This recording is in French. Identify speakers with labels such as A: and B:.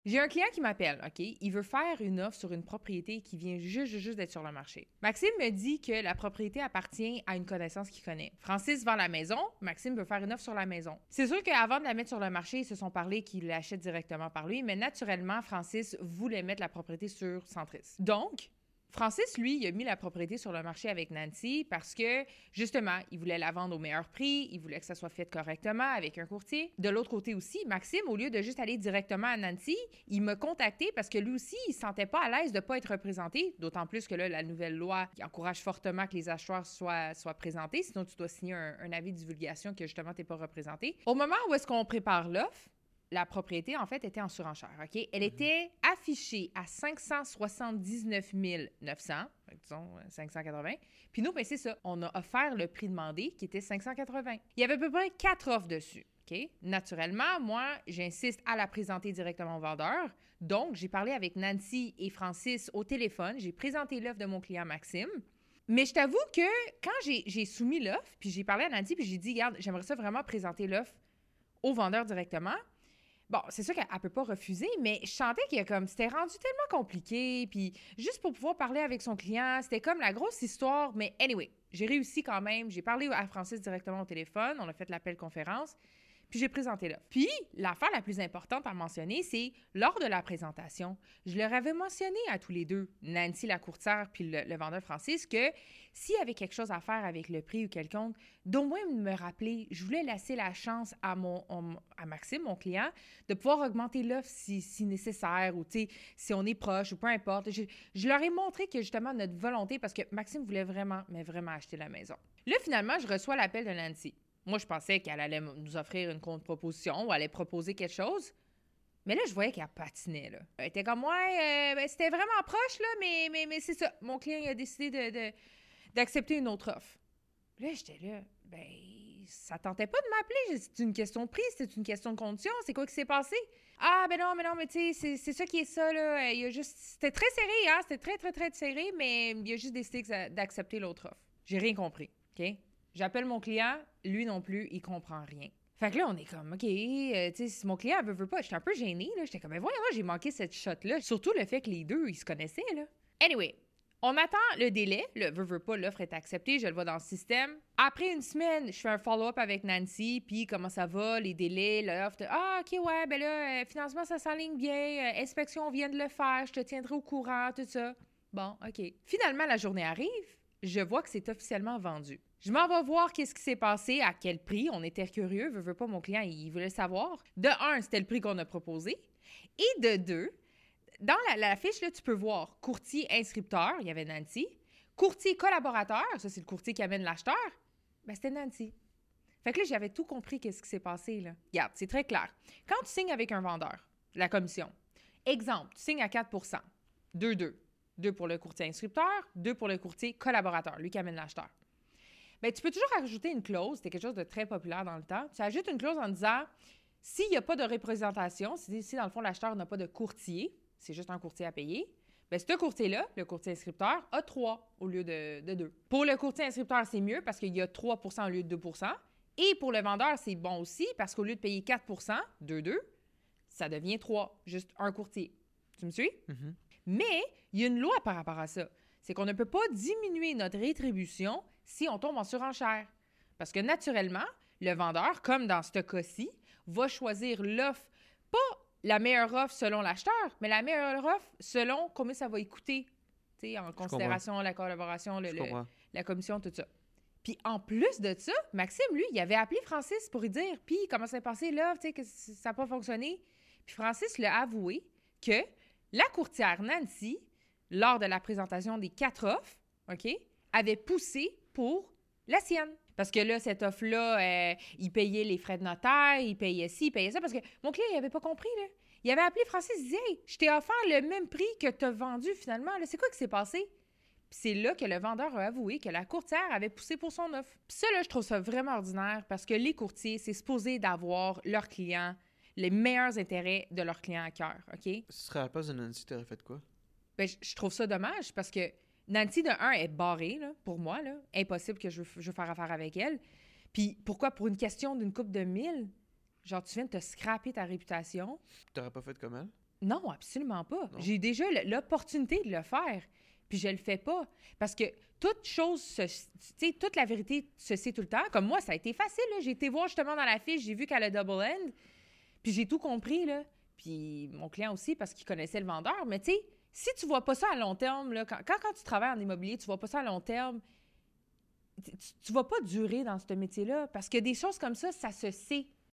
A: J'ai un client qui m'appelle, OK? Il veut faire une offre sur une propriété qui vient juste d'être sur le marché. Maxime me dit que la propriété appartient à une connaissance qu'il connaît. Francis vend la maison, Maxime veut faire une offre sur la maison. C'est sûr qu'avant de la mettre sur le marché, ils se sont parlé qu'il l'achète directement par lui, mais naturellement, Francis voulait mettre la propriété sur Centris. Donc, Francis, lui, il a mis la propriété sur le marché avec Nancy parce que, justement, il voulait la vendre au meilleur prix, il voulait que ça soit fait correctement avec un courtier. De l'autre côté aussi, Maxime, au lieu de juste aller directement à Nancy, il m'a contacté parce que lui aussi, il ne se sentait pas à l'aise de ne pas être représenté, d'autant plus que là, la nouvelle loi qui encourage fortement que les acheteurs soient présentés, sinon tu dois signer un avis de divulgation que, justement, tu n'es pas représenté. Au moment où est-ce qu'on prépare l'offre, la propriété, en fait, était en surenchère, OK? Elle était affichée à 579 900, disons 580. Puis nous, ben c'est ça, on a offert le prix demandé qui était 580. Il y avait à peu près 4 offres dessus, OK? Naturellement, moi, j'insiste à la présenter directement au vendeur. Donc, j'ai parlé avec Nancy et Francis au téléphone. J'ai présenté l'offre de mon client Maxime. Mais je t'avoue que quand j'ai soumis l'offre, puis j'ai parlé à Nancy, puis j'ai dit, regarde, j'aimerais ça vraiment présenter l'offre au vendeur directement. Bon, c'est sûr qu'elle ne peut pas refuser, mais je sentais que c'était rendu tellement compliqué, puis juste pour pouvoir parler avec son client, c'était comme la grosse histoire, mais anyway, j'ai réussi quand même, j'ai parlé à Francis directement au téléphone, on a fait l'appel conférence, puis j'ai présenté l'offre. Puis, l'affaire la plus importante à mentionner, c'est lors de la présentation, je leur avais mentionné à tous les deux, Nancy la courtière puis le vendeur Francis, que s'il y avait quelque chose à faire avec le prix ou quelconque, d'au moins me rappeler, je voulais laisser la chance à Maxime, mon client, de pouvoir augmenter l'offre si nécessaire ou, tu sais, si on est proche ou peu importe. Je leur ai montré que, justement, notre volonté, parce que Maxime voulait vraiment, mais vraiment acheter la maison. Là, finalement, je reçois l'appel de Nancy. Moi, je pensais qu'elle allait nous offrir une contre-proposition ou allait proposer quelque chose. Mais là, je voyais qu'elle patinait, là. Elle était comme, ouais, c'était vraiment proche, là, mais c'est ça. Mon client, il a décidé d'accepter une autre offre. Là, j'étais là, ça tentait pas de m'appeler. C'est une question de prix, c'est une question de condition. C'est quoi qui s'est passé? Ah, mais non, mais tu sais, c'est ça qui est ça, là. Il a juste... C'était très serré, hein? C'était très, très, très serré, mais il a juste décidé d'accepter l'autre offre. J'ai rien compris, OK? J'appelle mon client, lui non plus, il comprend rien. Fait que là, on est comme, OK, tu sais, si mon client veut pas, j'étais un peu gênée, là. J'étais comme, voyons, moi, j'ai manqué cette shot-là. Surtout le fait que les deux, ils se connaissaient, là. Anyway, on attend le délai. Le veut pas, l'offre est acceptée, je le vois dans le système. Après une semaine, je fais un follow-up avec Nancy, puis comment ça va, les délais, l'offre. Ah, OK, ouais, ben là, financement, ça s'enligne bien. Inspection, on vient de le faire, je te tiendrai au courant, tout ça. Bon, OK. Finalement, la journée arrive, je vois que c'est officiellement vendu. Je m'en vais voir qu'est-ce qui s'est passé, à quel prix. On était curieux, veut pas, mon client, il voulait savoir. De un, c'était le prix qu'on a proposé. Et de deux, dans la fiche, là, tu peux voir courtier inscripteur, il y avait Nancy. Courtier collaborateur, ça, c'est le courtier qui amène l'acheteur. Ben, c'était Nancy. Fait que là, j'avais tout compris qu'est-ce qui s'est passé, là. Regarde, c'est très clair. Quand tu signes avec un vendeur, la commission, exemple, tu signes à 4 2-2. 2 pour le courtier inscripteur, 2 pour le courtier collaborateur, lui qui amène l'acheteur. Bien, tu peux toujours ajouter une clause, c'était quelque chose de très populaire dans le temps. Tu ajoutes une clause en disant, s'il n'y a pas de représentation, si dans le fond l'acheteur n'a pas de courtier, c'est juste un courtier à payer, bien, ce courtier-là, le courtier inscripteur, a 3 au lieu de 2. Pour le courtier inscripteur, c'est mieux parce qu'il y a 3 au lieu de 2 Et pour le vendeur, c'est bon aussi parce qu'au lieu de payer 4 2-2, ça devient 3, juste un courtier. Tu me suis?
B: Mhm.
A: Mais il y a une loi par rapport à ça. C'est qu'on ne peut pas diminuer notre rétribution si on tombe en surenchère. Parce que naturellement, le vendeur, comme dans ce cas-ci, va choisir l'offre, pas la meilleure offre selon l'acheteur, mais la meilleure offre selon combien ça va y coûter, en considération la collaboration, la commission, tout ça. Puis en plus de ça, Maxime, lui, il avait appelé Francis pour lui dire, puis comment ça s'est passé l'offre, que ça n'a pas fonctionné. Puis Francis l'a avoué que la courtière Nancy, lors de la présentation des 4 offres, OK, avait poussé pour la sienne. Parce que là, cette offre-là, il payait les frais de notaire, il payait ci, il payait ça, parce que mon client, il n'avait pas compris, là. Il avait appelé Francis, il disait « Hey, je t'ai offert le même prix que tu as vendu finalement. Là, c'est quoi qui s'est passé? » Puis c'est là que le vendeur a avoué que la courtière avait poussé pour son offre. Puis ça, là, je trouve ça vraiment ordinaire parce que les courtiers, c'est supposé d'avoir leurs clients, les meilleurs intérêts de leurs clients à cœur, OK?
B: Si tu serais à la place de Nancy, t'aurais fait quoi?
A: Ben, je trouve ça dommage parce que Nancy, de un, est barrée, là, pour moi. Là. Impossible que je veux faire affaire avec elle. Puis pourquoi? Pour une question d'une coupe de 1000? Genre, tu viens de te scraper ta réputation.
B: T'aurais pas fait comme elle?
A: Non, absolument pas.
B: Non.
A: J'ai déjà l'opportunité de le faire, puis je le fais pas. Parce que toute chose, tu sais, toute la vérité se sait tout le temps. Comme moi, ça a été facile, là. J'ai été voir justement dans la fiche, j'ai vu qu'elle a double end, puis j'ai tout compris, là. Puis mon client aussi, parce qu'il connaissait le vendeur. Mais tu sais, si tu vois pas ça à long terme, là, quand tu travailles en immobilier, tu vois pas ça à long terme, tu vas pas durer dans ce métier-là. Parce que des choses comme ça se sait.